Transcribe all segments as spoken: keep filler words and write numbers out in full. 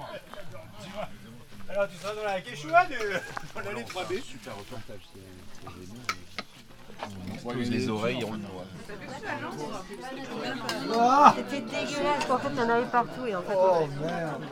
Alors tu seras dans la Quechua de dans l'allée trois B. Super reportage, c'est génial. On pose les oreilles, on le voit. C'était dégueulasse, en fait il y en avait partout et en fait. Oh merde.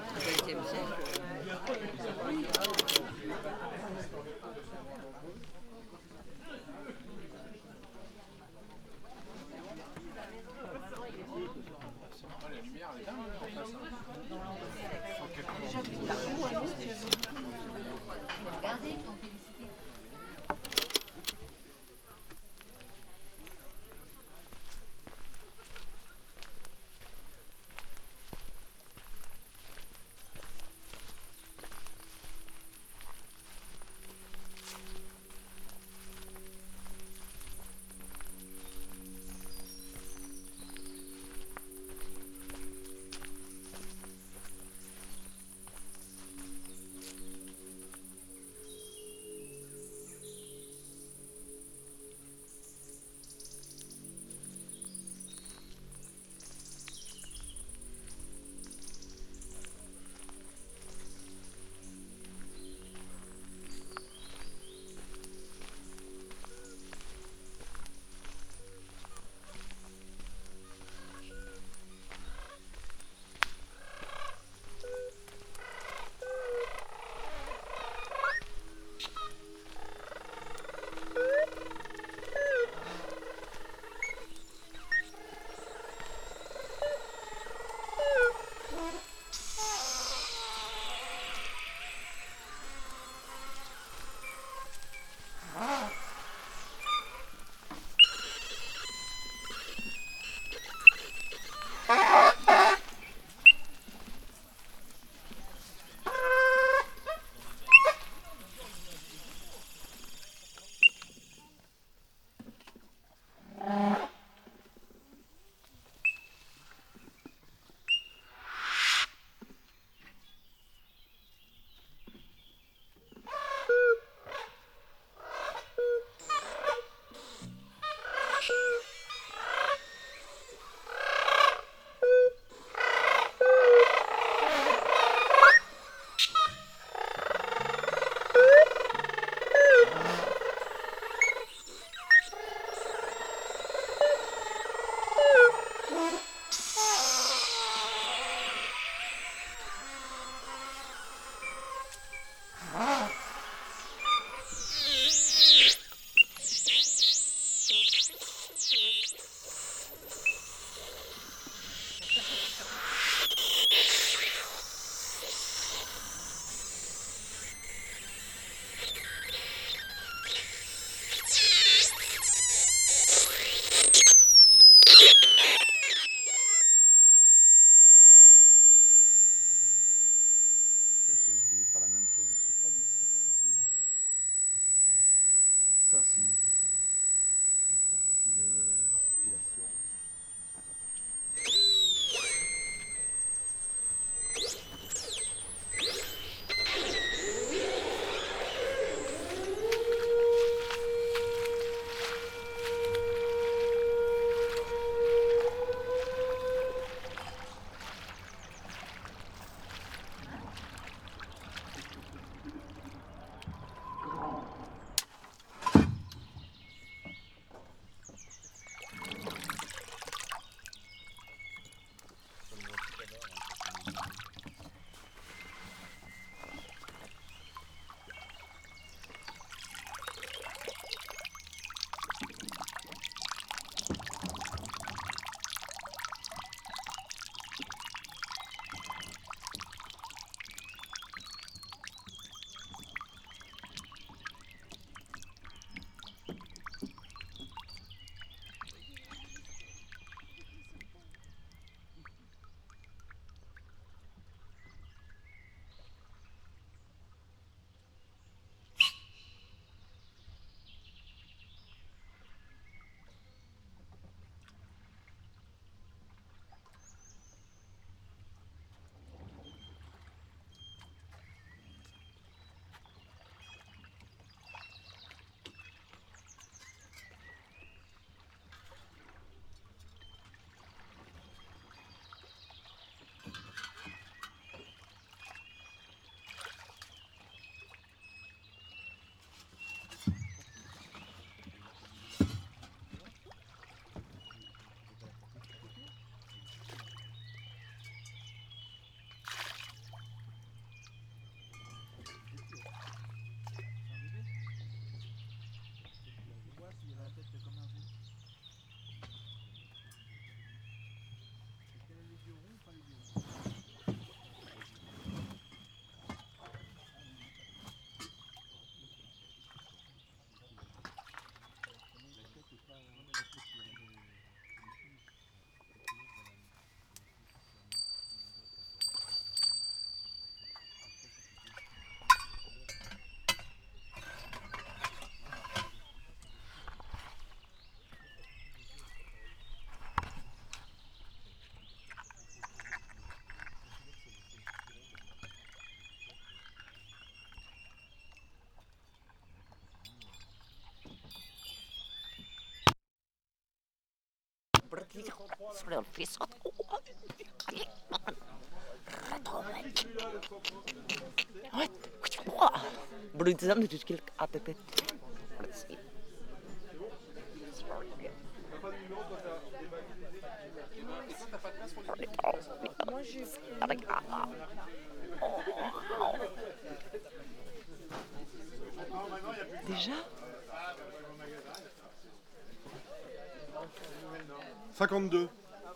Brudsen du skulle att det Déjà cinquante-deux.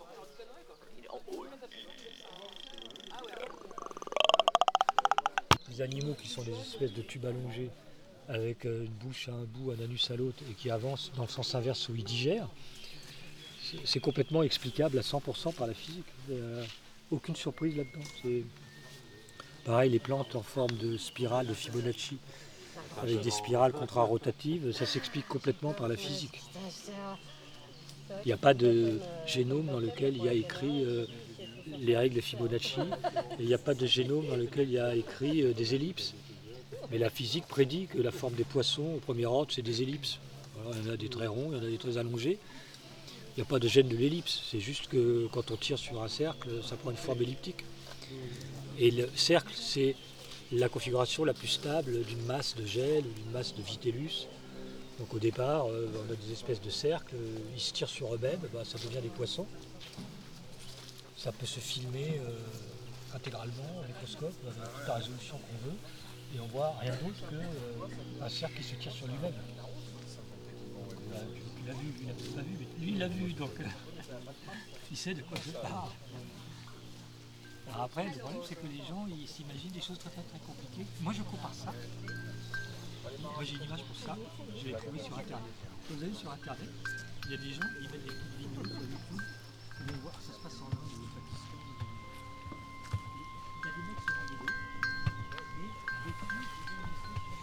Les animaux qui sont des espèces de tubes allongés avec une bouche à un bout, un anus à l'autre et qui avancent dans le sens inverse où ils digèrent, c'est complètement explicable à cent pour cent par la physique. Il n'y a aucune surprise là-dedans. C'est pareil, les plantes en forme de spirale de Fibonacci avec des spirales contrarotatives, ça s'explique complètement par la physique. Il n'y a pas de génome dans lequel il y a écrit euh, les règles de Fibonacci, et il n'y a pas de génome dans lequel il y a écrit euh, des ellipses. Mais la physique prédit que la forme des poissons, au premier ordre, c'est des ellipses. Alors, il y en a des très ronds, il y en a des très allongés. Il n'y a pas de gène de l'ellipse, c'est juste que quand on tire sur un cercle, ça prend une forme elliptique. Et le cercle, c'est la configuration la plus stable d'une masse de gel ou d'une masse de vitellus. Donc au départ, euh, on a des espèces de cercles, euh, ils se tirent sur eux-mêmes, bah, ça devient des poissons. Ça peut se filmer euh, intégralement au microscope, avec toute la résolution qu'on veut, et on voit rien d'autre qu'un cercle qui se tire sur lui-même. Bah, tu l'as vu, lui il n'a peut-être pas vu, mais lui il l'a vu, donc euh, il sait de quoi je parle. Alors après, le problème c'est que les gens ils s'imaginent des choses très très très compliquées. Moi je compare ça. Moi j'ai une image pour ça, je l'ai trouvée sur internet. Vous allez sur internet, il y a des gens qui mettent des petites vidéos sur YouTube, vous allez voir que ça se passe en Inde ou au Pakistan. Il y a des mecs sur un vidéo, et des filles qui vont rester sur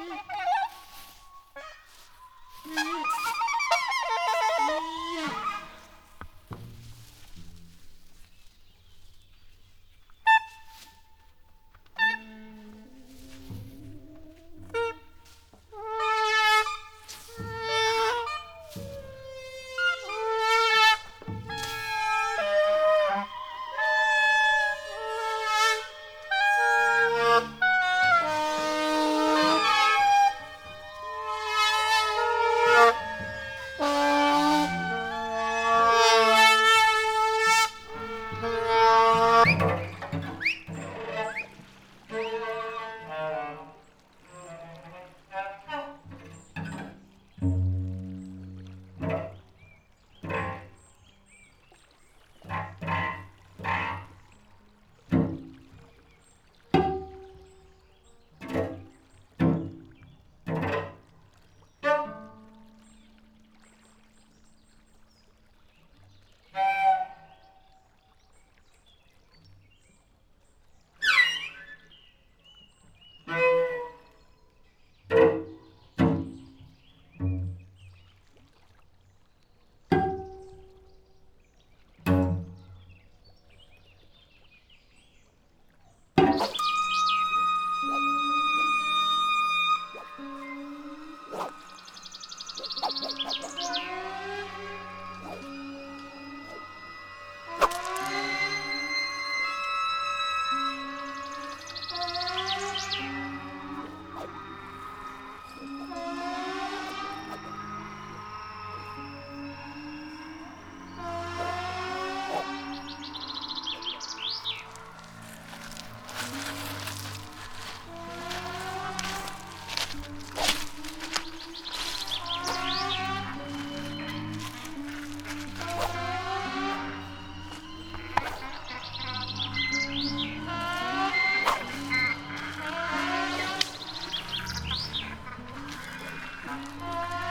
Thank you.